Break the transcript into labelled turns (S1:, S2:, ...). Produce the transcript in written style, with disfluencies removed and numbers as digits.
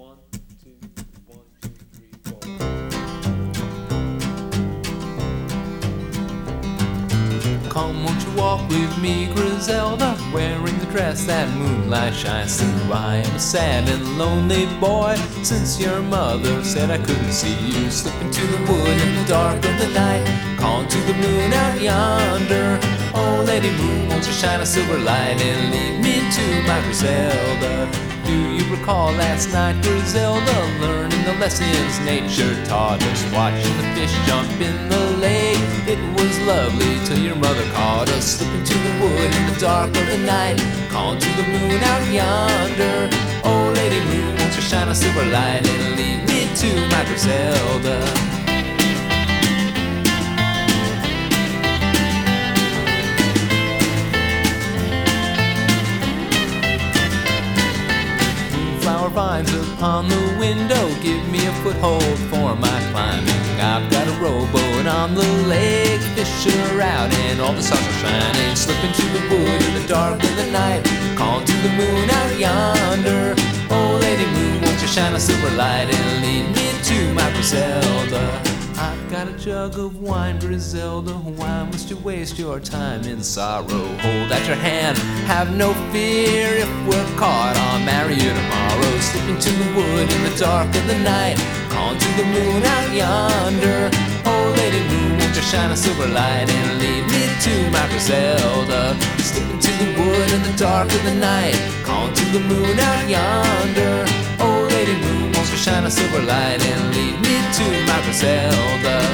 S1: One, two, 1, 2, 3, 4. Come, won't you walk with me, Griselda, wearing the dress that moonlight shines through. I am a sad and lonely boy, since your mother said I couldn't see you. Slip into the wood in the dark of the night, calling to the moon out yonder. Oh, Lady Moon, won't you shine a silver light and lead me to my Griselda? Do you recall last night, Griselda, learning the lessons nature taught us, watching the fish jump in the lake? It was lovely till your mother caught us, slipping to the wood in the dark of the night, calling to the moon out yonder. Oh, Lady Moon, won't you shine a silver light and lead me to my Griselda? Flower vines upon the window give me a foothold for my climbing. I've got a rowboat on the lake, fish are out and all the stars are shining. Slip into the wood in the dark of the night, calling to the moon out yonder. Oh, Lady Moon, won't you shine a silver light and lead me to my Griselda? I've got a jug of wine, Griselda, why must you waste your time in sorrow? Hold out your hand, have no fear, if we're caught I'll marry you tomorrow. Slip into the wood in the dark of the night, calling to the moon out yonder. Oh, Lady Moon, won't you shine a silver light and lead me to my Griselda? Slip into the wood in the dark of the night, calling to the moon out yonder. Oh, Lady Moon, won't you shine a silver light and lead me to my Griselda?